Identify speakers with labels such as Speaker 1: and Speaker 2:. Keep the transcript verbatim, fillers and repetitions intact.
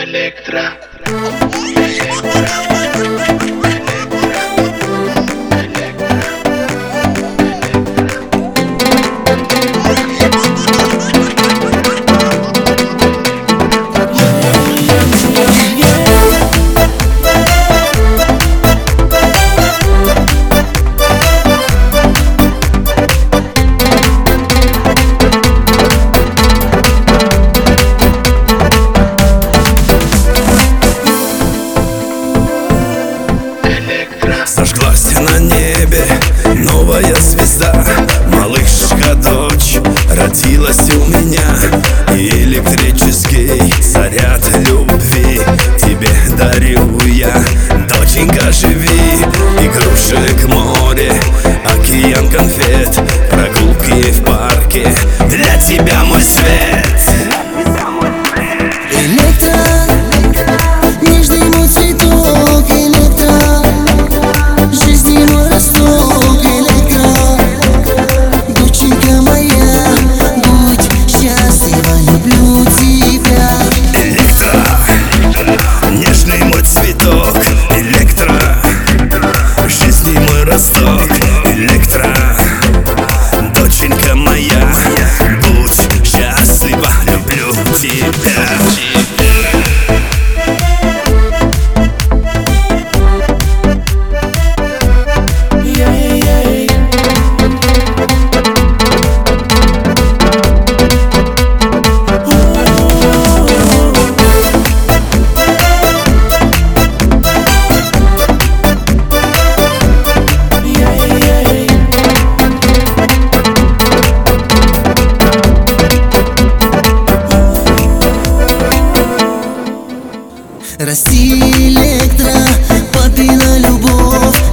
Speaker 1: Электро.
Speaker 2: Зажглась на небе новая звезда, малышка дочь родилась у меня. И электрический заряд любви тебе дарю я. Доченька, живи, игрушек море, океан конфет, прогулки в парке, для тебя мой свет.
Speaker 3: Электро, нежный мой цветок, электро, жизни мой росток, электро. Доченька моя, будь счастлива, люблю тебя.
Speaker 2: Электро, нежный мой цветок, электро, жизни мой росток, электро. Доченька моя, будь счастлива, люблю тебя.
Speaker 3: Расти, электро, папина любовь,